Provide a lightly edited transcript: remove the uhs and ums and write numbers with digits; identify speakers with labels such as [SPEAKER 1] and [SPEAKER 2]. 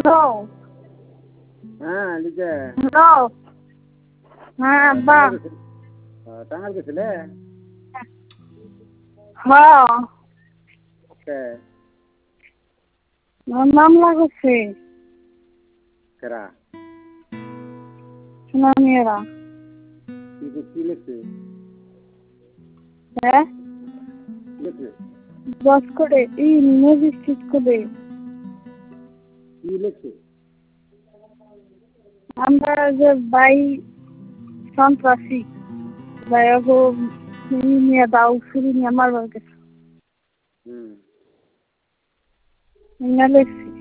[SPEAKER 1] Hello.
[SPEAKER 2] হ্যাঁ লিখে
[SPEAKER 1] hello. হ্যাঁ আব্বা।
[SPEAKER 2] টাঙ্গাল গেছিলে?
[SPEAKER 1] হ্যাঁ
[SPEAKER 2] কে
[SPEAKER 1] মামলা করছে
[SPEAKER 2] কেরা
[SPEAKER 1] সুনামিয়ারা।
[SPEAKER 2] কি লিখছে?
[SPEAKER 1] হ্যাঁ
[SPEAKER 2] লিখছে
[SPEAKER 1] দশ করে এই ম্যাজিস্ট্রেট করে
[SPEAKER 2] কি লিখছে?
[SPEAKER 1] আমরা যে বাই সন্ত্রাসী ভাইয়াগো নিয়ে দাও শুরু নিয়ে মারবার গেছে
[SPEAKER 2] হুম
[SPEAKER 1] লিখছি।